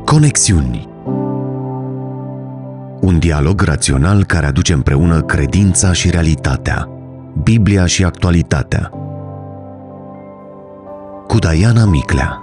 Conexiuni. Un dialog rațional care aduce împreună credința și realitatea, Biblia și actualitatea. Cu Diana Miclea.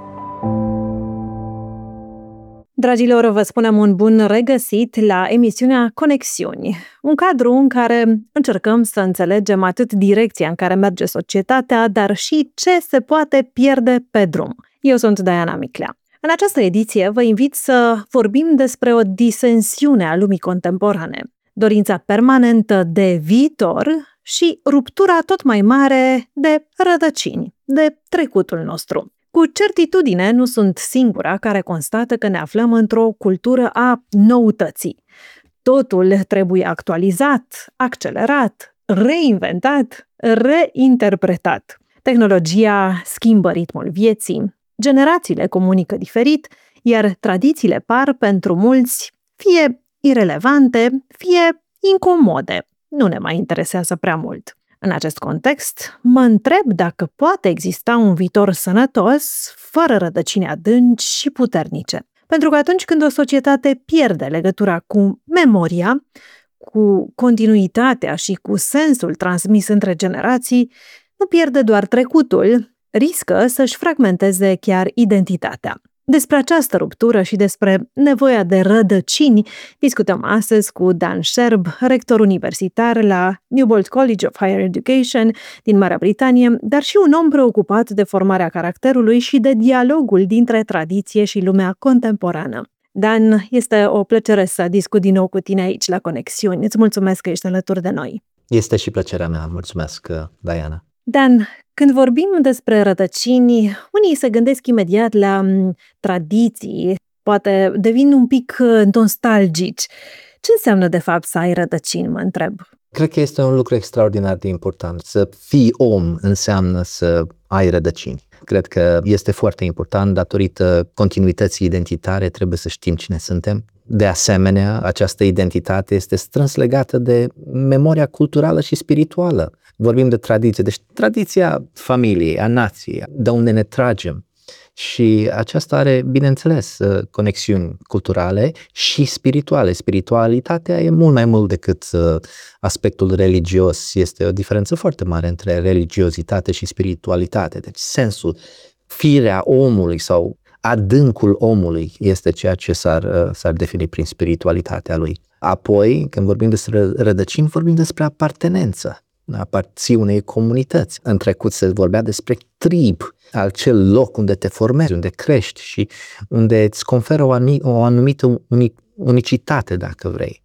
Dragilor, vă spunem un bun regăsit la emisiunea Conexiuni, un cadru în care încercăm să înțelegem atât direcția în care merge societatea, dar și ce se poate pierde pe drum. Eu sunt Diana Miclea. În această ediție vă invit să vorbim despre o disensiune a lumii contemporane, dorința permanentă de viitor și ruptura tot mai mare de rădăcini, de trecutul nostru. Cu certitudine nu sunt singura care constată că ne aflăm într-o cultură a noutății. Totul trebuie actualizat, accelerat, reinventat, reinterpretat. Tehnologia schimbă ritmul vieții, generațiile comunică diferit, iar tradițiile par pentru mulți fie irelevante, fie incomode. Nu ne mai interesează prea mult. În acest context, mă întreb dacă poate exista un viitor sănătos, fără rădăcini adânci și puternice. Pentru că atunci când o societate pierde legătura cu memoria, cu continuitatea și cu sensul transmis între generații, nu pierde doar trecutul, riscă să-și fragmenteze chiar identitatea. Despre această ruptură și despre nevoia de rădăcini discutăm astăzi cu Dan Sherb, rector universitar la Newbold College of Higher Education din Marea Britanie, dar și un om preocupat de formarea caracterului și de dialogul dintre tradiție și lumea contemporană. Dan, este o plăcere să discut din nou cu tine aici la Conexiuni. Îți mulțumesc că ești alături de noi. Este și plăcerea mea. Mulțumesc, Diana. Dan, când vorbim despre rădăcini, unii se gândesc imediat la tradiții, poate devin un pic nostalgici. Ce înseamnă de fapt să ai rădăcini, mă întreb? Cred că este un lucru extraordinar de important. Să fii om înseamnă să ai rădăcini. Cred că este foarte important, datorită continuității identitare, trebuie să știm cine suntem. De asemenea, această identitate este strâns legată de memoria culturală și spirituală. Vorbim de tradiție, deci tradiția familiei, a nației, de unde ne tragem. Și aceasta are, bineînțeles, conexiuni culturale și spirituale. Spiritualitatea e mult mai mult decât aspectul religios. Este o diferență foarte mare între religiozitate și spiritualitate. Deci sensul, firea omului sau adâncul omului este ceea ce s-ar defini prin spiritualitatea lui. Apoi, când vorbim despre rădăcini, vorbim despre apartenență. Aparții unei comunități. În trecut se vorbea despre trib, acel loc unde te formezi, unde crești și unde îți conferă o anumită unicitate, dacă vrei.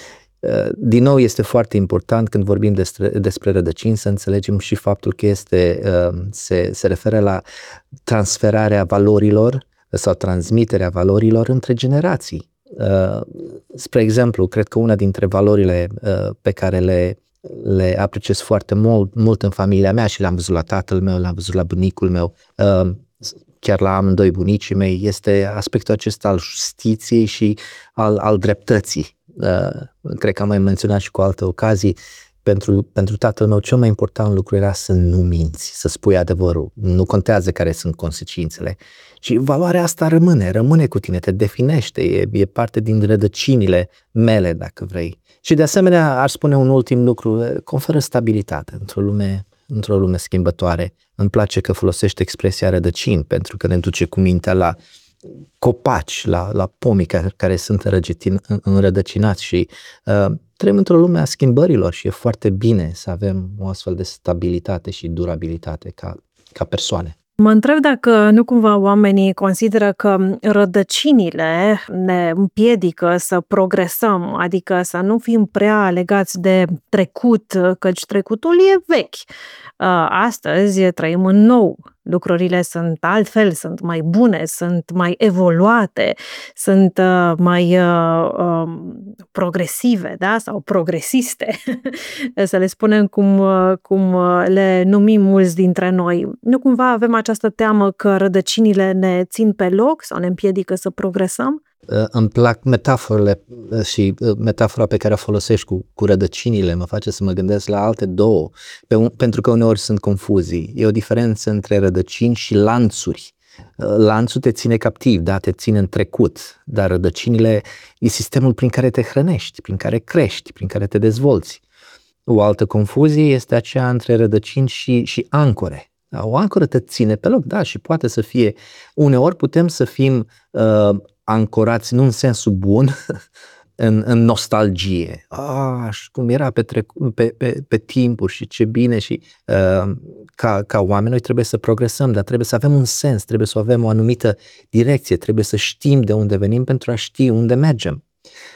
Din nou, este foarte important când vorbim despre rădăcini să înțelegem și faptul că se referă la transferarea valorilor sau transmiterea valorilor între generații. Spre exemplu, cred că una dintre valorile pe care le apreciez foarte mult în familia mea și le-am văzut la tatăl meu, le-am văzut la bunicul meu, chiar la amândoi bunicii mei, este aspectul acesta al justiției și al dreptății. Cred că am mai menționat și cu alte ocazii, pentru tatăl meu cel mai important lucru era să nu minți, să spui adevărul. Nu contează care sunt consecințele. Și valoarea asta rămâne cu tine, te definește, e parte din rădăcinile mele, dacă vrei. Și de asemenea, aș spune un ultim lucru, conferă stabilitate într-o lume schimbătoare. Îmi place că folosește expresia rădăcini, pentru că ne duce cu mintea la copaci, la pomii care sunt înrădăcinați și trăim într-o lume a schimbărilor și e foarte bine să avem o astfel de stabilitate și durabilitate ca persoane. Mă întreb dacă nu cumva oamenii consideră că rădăcinile ne împiedică să progresăm, adică să nu fim prea legați de trecut, căci trecutul e vechi. Astăzi trăim în nou. Lucrurile sunt altfel, sunt mai bune, sunt mai evoluate, sunt mai progresive, da? Sau progresiste, să le spunem cum le numim mulți dintre noi. Nu cumva avem această teamă că rădăcinile ne țin pe loc sau ne împiedică să progresăm? Îmi plac metaforele și metafora pe care o folosești cu rădăcinile mă face să mă gândesc la alte două, pentru că uneori sunt confuzii. E o diferență între rădăcini și lanțuri. Lanțul te ține captiv, da, te ține în trecut, dar rădăcinile e sistemul prin care te hrănești, prin care crești, prin care te dezvolți. O altă confuzie este aceea între rădăcini și ancore. Da, o ancoră te ține pe loc, da, și poate să fie, uneori putem să fim ancorați, nu în sensul bun, în nostalgie. Cum era pe timpuri și ce bine și ca oameni noi trebuie să progresăm, dar trebuie să avem un sens, trebuie să avem o anumită direcție, trebuie să știm de unde venim pentru a ști unde mergem.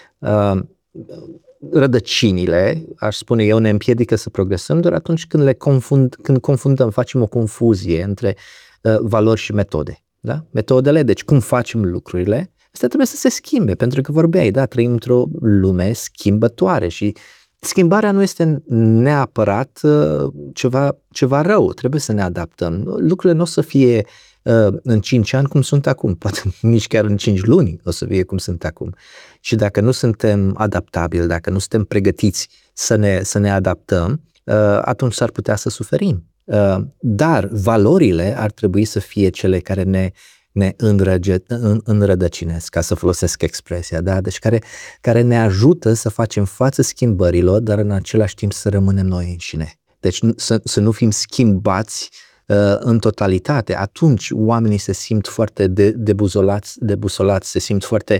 Rădăcinile, aș spune eu, ne împiedică să progresăm doar atunci când confundăm, facem o confuzie între valori și metode. Da? Metodele, deci cum facem lucrurile, astea trebuie să se schimbe, pentru că vorbeai, da, trăim într-o lume schimbătoare și schimbarea nu este neapărat ceva rău, trebuie să ne adaptăm. Lucrurile nu o să fie în 5 ani cum sunt acum, poate nici chiar în 5 luni o să fie cum sunt acum. Și dacă nu suntem adaptabili, dacă nu suntem pregătiți să ne adaptăm, atunci s-ar putea să suferim. Dar valorile ar trebui să fie cele care ne înrădăcinesc, ca să folosesc expresia, da? Deci care ne ajută să facem față schimbărilor, dar în același timp să rămânem noi înșine. Deci să nu fim schimbați în totalitate. Atunci oamenii se simt foarte debusolați, se simt foarte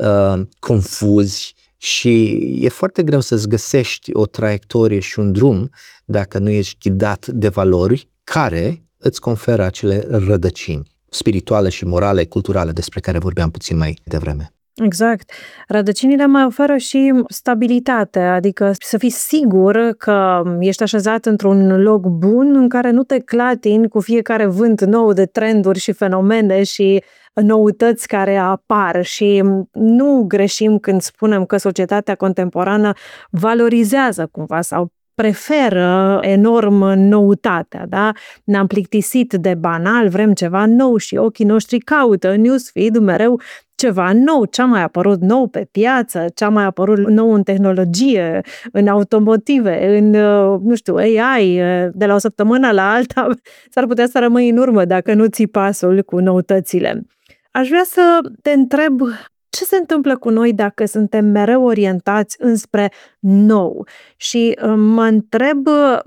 confuzi și e foarte greu să-ți găsești o traiectorie și un drum dacă nu ești ghidat de valori care îți conferă acele rădăcini spirituale și morale, culturale, despre care vorbeam puțin mai devreme. Exact. Rădăcinile mai oferă și stabilitate, adică să fii sigur că ești așezat într-un loc bun în care nu te clatini cu fiecare vânt nou de trenduri și fenomene și noutăți care apar și nu greșim când spunem că societatea contemporană valorizează cumva sau preferă enorm noutatea, da? Ne-am plictisit de banal, vrem ceva nou și ochii noștri caută în newsfeed mereu ceva nou, ce-a mai apărut nou pe piață, ce-a mai apărut nou în tehnologie, în automotive, în, nu știu, AI, de la o săptămână la alta s-ar putea să rămâi în urmă dacă nu ții pasul cu noutățile. Aș vrea să te întreb ce se întâmplă cu noi dacă suntem mereu orientați înspre nou și mă întreb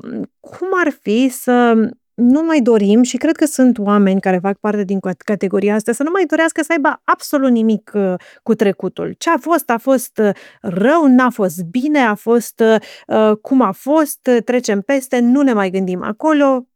cum ar fi să nu mai dorim, și cred că sunt oameni care fac parte din categoria asta, să nu mai dorească să aibă absolut nimic cu trecutul. Ce a fost rău, n-a fost bine, a fost cum a fost, trecem peste, nu ne mai gândim acolo.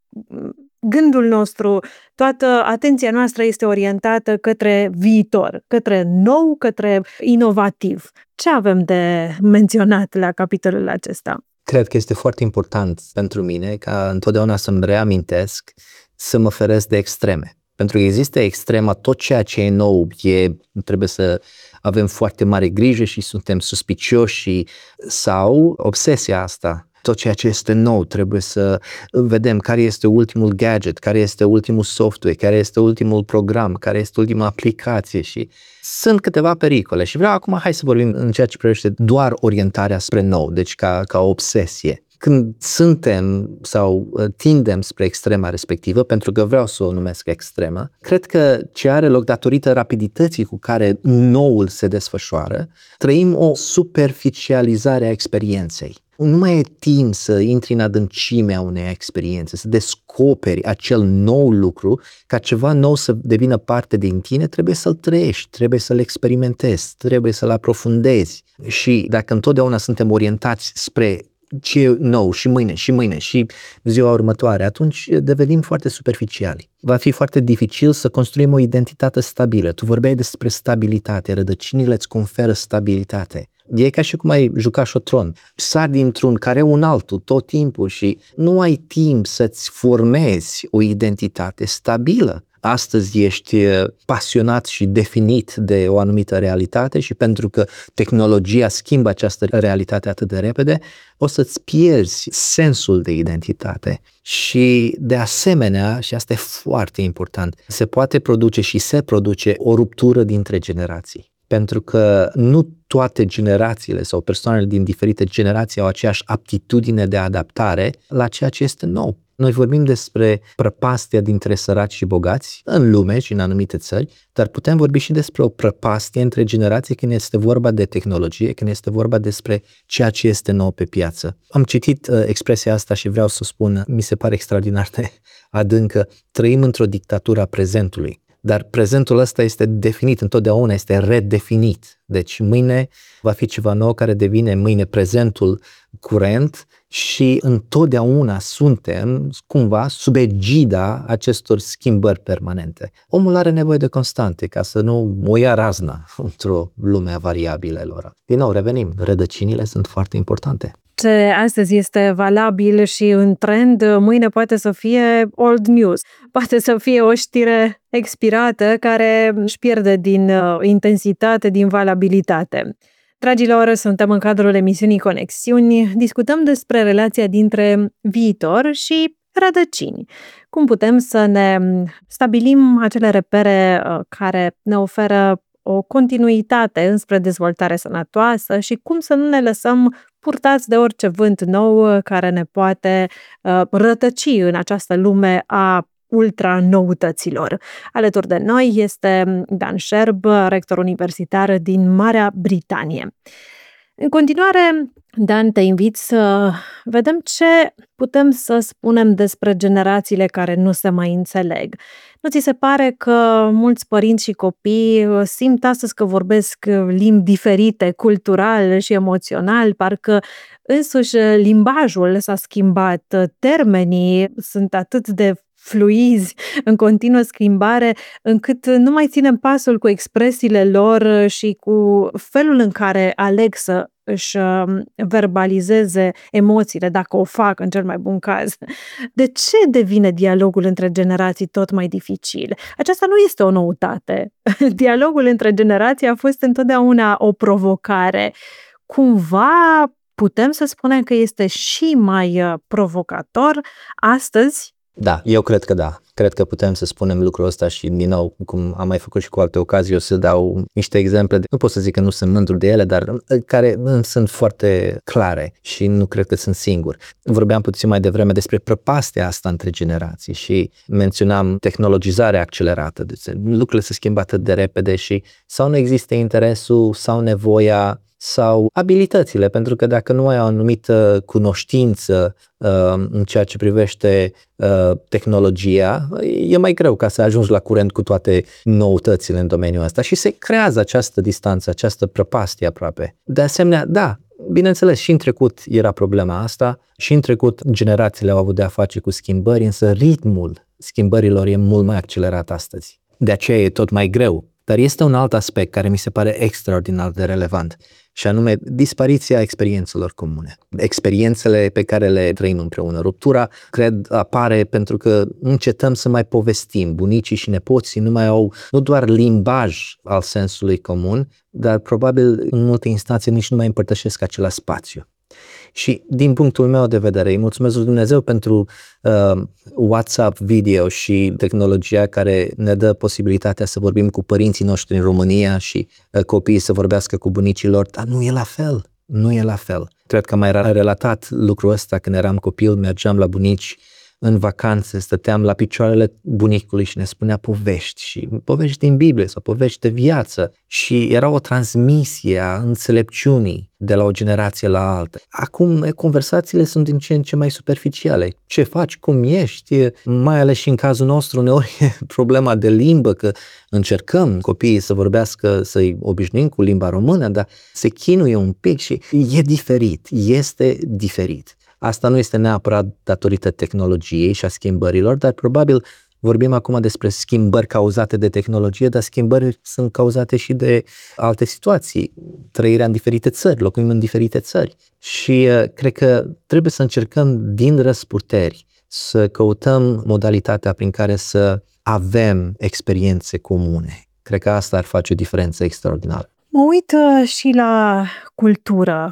Gândul nostru, toată atenția noastră este orientată către viitor, către nou, către inovativ. Ce avem de menționat la capitolul acesta? Cred că este foarte important pentru mine ca întotdeauna să-mi reamintesc să mă feresc de extreme. Pentru că există extrema, tot ceea ce e nou, trebuie să avem foarte mare grijă și suntem suspicioși sau obsesia asta. Tot ceea ce este nou, trebuie să vedem care este ultimul gadget, care este ultimul software, care este ultimul program, care este ultima aplicație și sunt câteva pericole. Și vreau acum, hai să vorbim în ceea ce privește doar orientarea spre nou, deci ca obsesie. Când suntem sau tindem spre extrema respectivă, pentru că vreau să o numesc extremă, cred că ce are loc datorită rapidității cu care noul se desfășoară, trăim o superficializare a experienței. Nu mai e timp să intri în adâncimea unei experiențe, să descoperi acel nou lucru, ca ceva nou să devină parte din tine, trebuie să-l trăiești, trebuie să-l experimentezi, trebuie să-l aprofundezi. Și dacă întotdeauna suntem orientați spre ce e nou și mâine și ziua următoare, atunci devenim foarte superficiali. Va fi foarte dificil să construim o identitate stabilă. Tu vorbeai despre stabilitate, rădăcinile îți conferă stabilitate. E ca și cum ai juca șotron. Sari dintr-un care un altul tot timpul și nu ai timp să-ți formezi o identitate stabilă. Astăzi ești pasionat și definit de o anumită realitate și pentru că tehnologia schimbă această realitate atât de repede, o să-ți pierzi sensul de identitate. Și de asemenea, și asta e foarte important, se poate produce și se produce o ruptură dintre generații. pentru că nu toate generațiile sau persoanele din diferite generații au aceeași aptitudine de adaptare la ceea ce este nou. Noi vorbim despre prăpastia dintre săraci și bogați în lume și în anumite țări, dar putem vorbi și despre o prăpastie între generații când este vorba de tehnologie, când este vorba despre ceea ce este nou pe piață. Am citit expresia asta și vreau să o spun, mi se pare extraordinar de adâncă. Trăim într-o dictatură a prezentului. Dar prezentul ăsta este definit, întotdeauna este redefinit. Deci mâine va fi ceva nou care devine mâine prezentul curent și întotdeauna suntem cumva sub egida acestor schimbări permanente. Omul are nevoie de constante ca să nu o ia razna într-o lume a variabilelor. Din nou, revenim, rădăcinile sunt foarte importante. Ce astăzi este valabil și în trend, mâine poate să fie old news. Poate să fie o știre expirată care își pierde din intensitate, din valabilitate. Dragilor, suntem în cadrul emisiunii Conexiuni, discutăm despre relația dintre viitor și rădăcini. Cum putem să ne stabilim acele repere care ne oferă o continuitate înspre dezvoltare sănătoasă și cum să nu ne lăsăm purtați de orice vânt nou care ne poate rătăci în această lume a ultra-noutăților. Alături de noi este Dan Sherb, rector universitar din Marea Britanie. În continuare, Dan, te invit să vedem ce putem să spunem despre generațiile care nu se mai înțeleg. Nu ți se pare că mulți părinți și copii simt astăzi că vorbesc limbi diferite, cultural și emoțional, parcă însuși limbajul s-a schimbat, termenii sunt atât de fluizi, în continuă schimbare, încât nu mai ținem pasul cu expresiile lor și cu felul în care aleg să își verbalizeze emoțiile, dacă o fac în cel mai bun caz. De ce devine dialogul între generații tot mai dificil? Aceasta nu este o noutate. Dialogul între generații a fost întotdeauna o provocare. Cumva putem să spunem că este și mai provocator astăzi? Da, eu cred că da. Cred că putem să spunem lucrul ăsta și, din nou, cum am mai făcut și cu alte ocazii, o să dau niște exemple, nu pot să zic că nu sunt mândru de ele, dar care sunt foarte clare și nu cred că sunt singur. Vorbeam puțin mai devreme despre prăpastia asta între generații și menționam tehnologizarea accelerată. Deci lucrurile se schimbă atât de repede și sau nu există interesul sau nevoia sau abilitățile, pentru că dacă nu ai o anumită cunoștință în ceea ce privește tehnologia, e mai greu ca să ajungi la curent cu toate noutățile în domeniul ăsta și se creează această distanță, această prăpastie aproape. De asemenea, da, bineînțeles, și în trecut era problema asta, și în trecut generațiile au avut de a face cu schimbări, însă ritmul schimbărilor e mult mai accelerat astăzi. De aceea e tot mai greu. Dar este un alt aspect care mi se pare extraordinar de relevant, și anume dispariția experiențelor comune. Experiențele pe care le trăim împreună. Ruptura, cred, apare pentru că încetăm să mai povestim. Bunicii și nepoții nu mai au nu doar limbaj al sensului comun, dar probabil în multe instanțe nici nu mai împărtășesc același spațiu. Și din punctul meu de vedere, îi mulțumesc lui Dumnezeu pentru WhatsApp video și tehnologia care ne dă posibilitatea să vorbim cu părinții noștri în România și copiii să vorbească cu bunicii lor, dar nu e la fel, nu e la fel. Cred că am mai relatat lucrul ăsta când eram copil, mergeam la bunici în vacanțe, stăteam la picioarele bunicului și ne spunea povești și povești din Biblie sau povești de viață și era o transmisie a înțelepciunii de la o generație la alta. Acum conversațiile sunt din ce în ce mai superficiale. Ce faci? Cum ești? Mai ales și în cazul nostru uneori e problema de limbă, că încercăm copiii să vorbească, să-i obișnuim cu limba română, dar se chinuie un pic și e diferit, este diferit. Asta nu este neapărat datorită tehnologiei și a schimbărilor, dar probabil vorbim acum despre schimbări cauzate de tehnologie, dar schimbări sunt cauzate și de alte situații, trăirea în diferite țări, locuim în diferite țări. Și cred că trebuie să încercăm din răsputeri să căutăm modalitatea prin care să avem experiențe comune. Cred că asta ar face o diferență extraordinară. Mă uit și la cultură.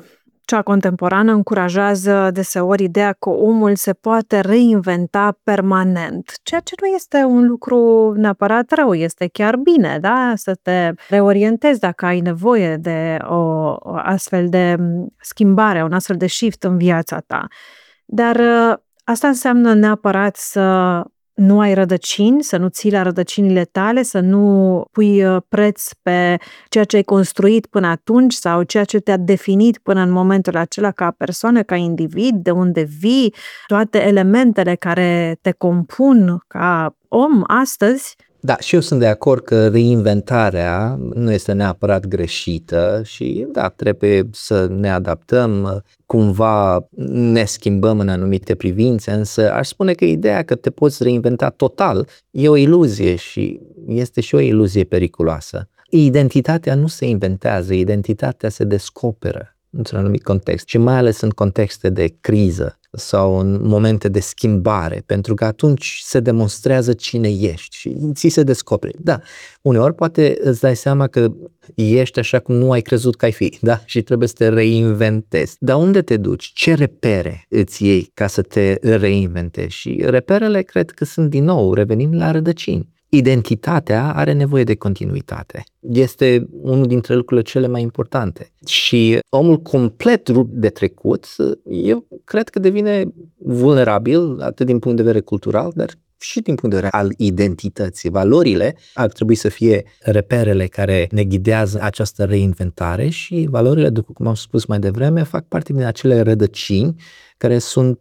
cea contemporană încurajează deseori ideea că omul se poate reinventa permanent, ceea ce nu este un lucru neapărat rău, este chiar bine, da? Să te reorientezi dacă ai nevoie de o astfel de schimbare, un astfel de shift în viața ta. Dar asta înseamnă neapărat să nu ai rădăcini, să nu ții la rădăcinile tale, să nu pui preț pe ceea ce ai construit până atunci sau ceea ce te-a definit până în momentul acela ca persoană, ca individ, de unde vii, toate elementele care te compun ca om astăzi. Da, și eu sunt de acord că reinventarea nu este neapărat greșită și da, trebuie să ne adaptăm, cumva ne schimbăm în anumite privințe, însă aș spune că ideea că te poți reinventa total e o iluzie și este și o iluzie periculoasă. Identitatea nu se inventează, identitatea se descoperă într-un anumit context și mai ales în contexte de criză sau în momente de schimbare, pentru că atunci se demonstrează cine ești și ți se descoperi. Da, uneori poate îți dai seama că ești așa cum nu ai crezut că ai fi, da? Și trebuie să te reinventezi. Dar unde te duci? Ce repere îți iei ca să te reinventezi? Și reperele cred că sunt din nou, revenim la rădăcini. Identitatea are nevoie de continuitate. Este unul dintre lucrurile cele mai importante. Și omul complet rupt de trecut, eu cred că devine vulnerabil, atât din punct de vedere cultural, dar și din punct de vedere al identității. Valorile ar trebui să fie reperele care ne ghidează această reinventare și valorile, după cum am spus mai devreme, fac parte din acele rădăcini care sunt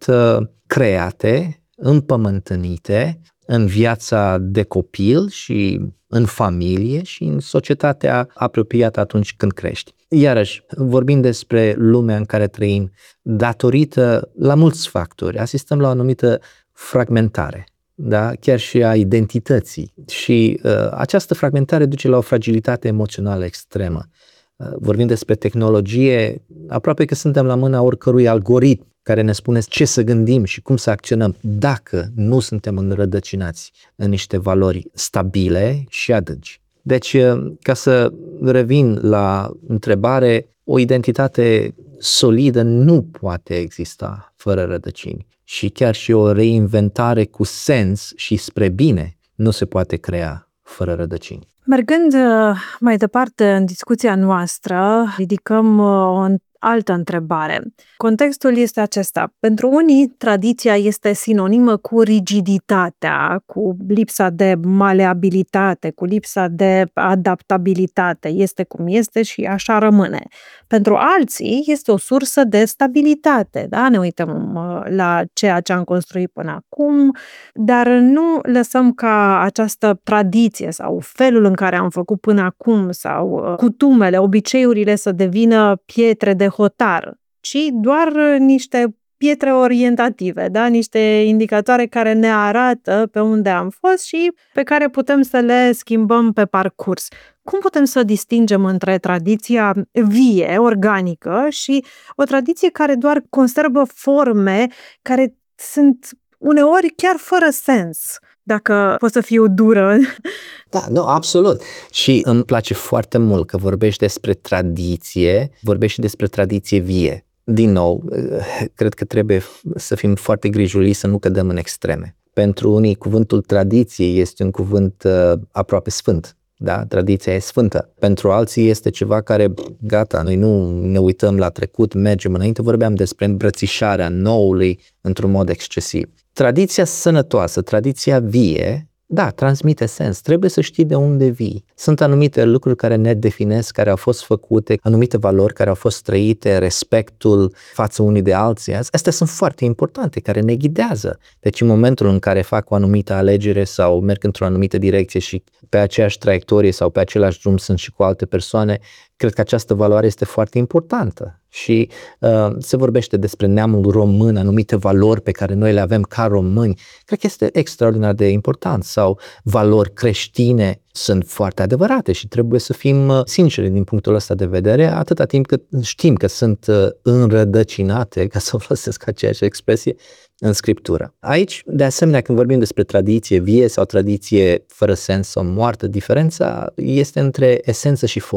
create, împământenite în viața de copil și în familie și în societatea apropiată atunci când crești. Iarăși, vorbim despre lumea în care trăim, datorită la mulți factori, asistăm la o anumită fragmentare, da? Chiar și a identității și această fragmentare duce la o fragilitate emoțională extremă. Vorbim despre tehnologie, aproape că suntem la mâna oricărui algoritm care ne spune ce să gândim și cum să acționăm dacă nu suntem înrădăcinați în niște valori stabile și adânci. Deci, ca să revin la întrebare, o identitate solidă nu poate exista fără rădăcini și chiar și o reinventare cu sens și spre bine nu se poate crea fără rădăcini. Mergând mai departe în discuția noastră, ridicăm o altă întrebare. Contextul este acesta. Pentru unii, tradiția este sinonimă cu rigiditatea, cu lipsa de maleabilitate, cu lipsa de adaptabilitate. Este cum este și așa rămâne. Pentru alții, este o sursă de stabilitate. Da? Ne uităm la ceea ce am construit până acum, dar nu lăsăm ca această tradiție sau felul în care am făcut până acum sau cutumele, obiceiurile să devină pietre de hotar, ci doar niște pietre orientative, da? Niște indicatoare care ne arată pe unde am fost și pe care putem să le schimbăm pe parcurs. Cum putem să distingem între tradiția vie, organică și o tradiție care doar conservă forme care sunt uneori chiar fără sens? Dacă pot să fiu dură. Da, nu, absolut. Și îmi place foarte mult că vorbești despre tradiție, vorbești și despre tradiție vie. Din nou, cred că trebuie să fim foarte grijuli să nu cădem în extreme. Pentru unii, cuvântul tradiție este un cuvânt aproape sfânt. Da? Tradiția e sfântă. Pentru alții este ceva care, gata, noi nu ne uităm la trecut, mergem înainte, vorbeam despre îmbrățișarea noului într-un mod excesiv. Tradiția sănătoasă, tradiția vie, da, transmite sens. Trebuie să știi de unde vii. Sunt anumite lucruri care ne definesc, care au fost făcute, anumite valori care au fost trăite, respectul față unii de alții. Astea sunt foarte importante, care ne ghidează. Deci în momentul în care fac o anumită alegere sau merg într-o anumită direcție și pe aceeași traiectorie sau pe același drum sunt și cu alte persoane, cred că această valoare este foarte importantă. Și se vorbește despre neamul român, anumite valori pe care noi le avem ca români. Cred că este extraordinar de important. Sau valori creștine sunt foarte adevărate și trebuie să fim sinceri din punctul ăsta de vedere, atâta timp cât știm că sunt înrădăcinate, ca să folosesc aceeași expresie, în Scriptură. Aici, de asemenea, când vorbim despre tradiție vie sau tradiție fără sens sau moartă, diferența este între esență și formă.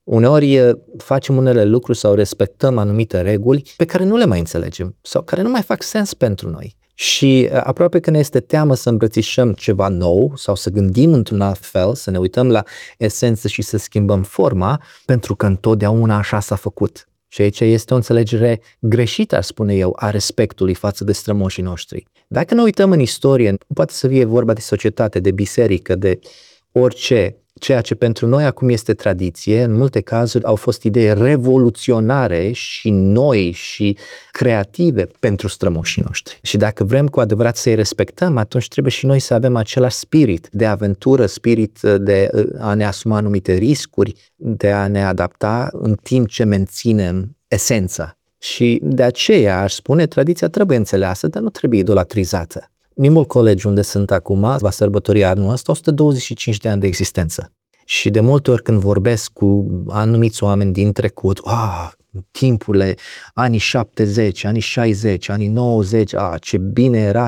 Uneori facem unele lucruri sau respectăm anumite reguli pe care nu le mai înțelegem sau care nu mai fac sens pentru noi. Și aproape că ne este teamă să îmbrățișăm ceva nou sau să gândim într-un alt fel, să ne uităm la esență și să schimbăm forma, pentru că întotdeauna așa s-a făcut. Și aici este o înțelegere greșită, ar spune eu, a respectului față de strămoșii noștri. Dacă ne uităm în istorie, poate să fie vorba de societate, de biserică, de orice, ceea ce pentru noi acum este tradiție, în multe cazuri au fost idei revoluționare și noi și creative pentru strămoșii noștri. Și dacă vrem cu adevărat să-i respectăm, atunci trebuie și noi să avem același spirit de aventură, spirit de a ne asuma anumite riscuri, de a ne adapta în timp ce menținem esența. Și de aceea, aș spune, tradiția trebuie înțeleasă, dar nu trebuie idolatrizată. Nimul College, unde sunt acum, va sărbători anul ăsta 125 de ani de existență. Și de multe ori când vorbesc cu anumiți oameni din trecut, timpurile, anii 70, anii 60, anii 90, ce bine era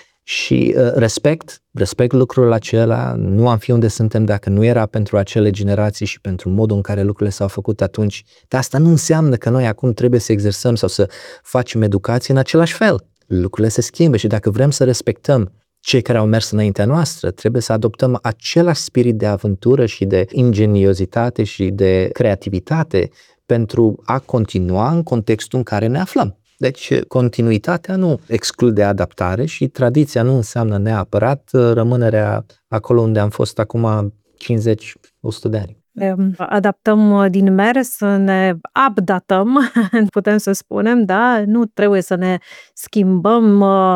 și respect lucrul acela, nu am fi unde suntem dacă nu era pentru acele generații și pentru modul în care lucrurile s-au făcut atunci. Dar asta nu înseamnă că noi acum trebuie să exersăm sau să facem educație în același fel. Lucrurile se schimbă și dacă vrem să respectăm cei care au mers înaintea noastră, trebuie să adoptăm același spirit de aventură și de ingeniozitate și de creativitate pentru a continua în contextul în care ne aflăm. Deci continuitatea nu exclude adaptare și tradiția nu înseamnă neapărat rămânerea acolo unde am fost acum 50-100 de ani. Adaptăm din mers, ne updatăm, putem să spunem, da? Nu trebuie să ne schimbăm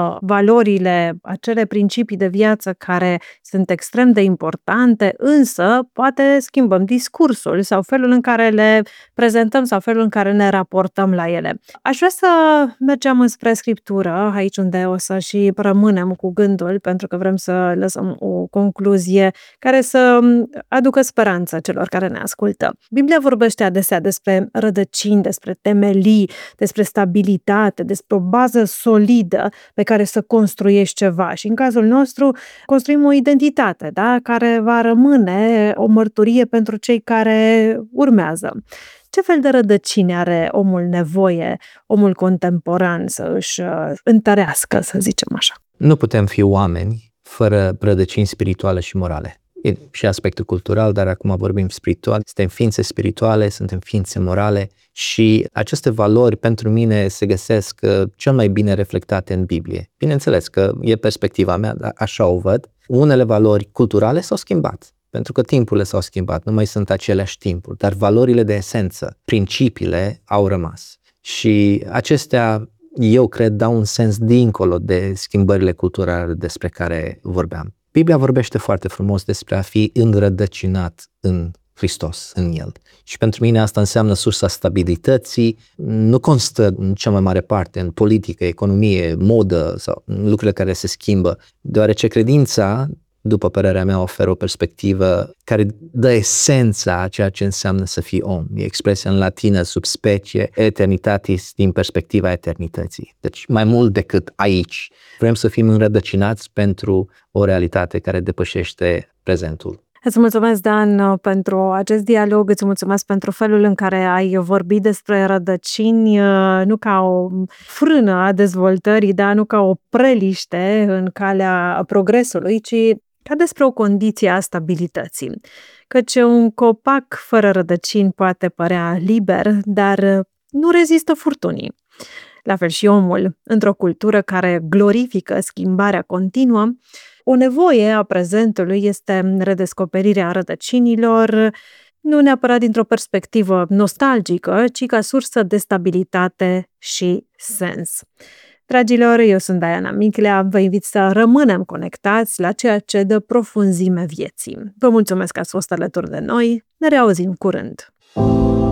valorile, acele principii de viață care sunt extrem de importante, însă poate schimbăm discursul sau felul în care le prezentăm sau felul în care ne raportăm la ele. Aș vrea să mergem înspre Scriptură, aici unde o să și rămânem cu gândul, pentru că vrem să lăsăm o concluzie care să aducă speranță celor care ne ascultă. Biblia vorbește adesea despre rădăcini, despre temelii, despre stabilitate, despre o bază solidă pe care să construiești ceva și în cazul nostru construim o identitate, da? Care va rămâne o mărturie pentru cei care urmează. Ce fel de rădăcini are omul nevoie, omul contemporan să își întărească, să zicem așa? Nu putem fi oameni fără rădăcini spirituale și morale. E și aspectul cultural, dar acum vorbim spiritual. Suntem ființe spirituale, suntem ființe morale și aceste valori pentru mine se găsesc cel mai bine reflectate în Biblie. Bineînțeles că e perspectiva mea, dar așa o văd. Unele valori culturale s-au schimbat, pentru că timpurile s-au schimbat, nu mai sunt aceleași timpuri, dar valorile de esență, principiile au rămas. Și acestea, eu cred, dau un sens dincolo de schimbările culturale despre care vorbeam. Biblia vorbește foarte frumos despre a fi înrădăcinat în Hristos, în El. Și pentru mine asta înseamnă sursa stabilității, nu constă în cea mai mare parte în politică, economie, modă sau în lucrurile care se schimbă, deoarece credința, după părerea mea, oferă o perspectivă care dă esența a ceea ce înseamnă să fii om. E expresia în latină subspecie eternitatis din perspectiva eternității. Deci mai mult decât aici. Vrem să fim înrădăcinați pentru o realitate care depășește prezentul. Îți mulțumesc, Dan, pentru acest dialog, îți mulțumesc pentru felul în care ai vorbit despre rădăcini, nu ca o frână a dezvoltării, dar nu ca o preliște în calea progresului, ci ca despre o condiție a stabilității. Căci un copac fără rădăcini poate părea liber, dar nu rezistă furtunii. La fel și omul, într-o cultură care glorifică schimbarea continuă, o nevoie a prezentului este redescoperirea rădăcinilor, nu neapărat dintr-o perspectivă nostalgică, ci ca sursă de stabilitate și sens. Dragilor, eu sunt Diana Miclea, vă invit să rămânem conectați la ceea ce dă profunzime vieții. Vă mulțumesc că ați fost alături de noi, ne reauzim curând!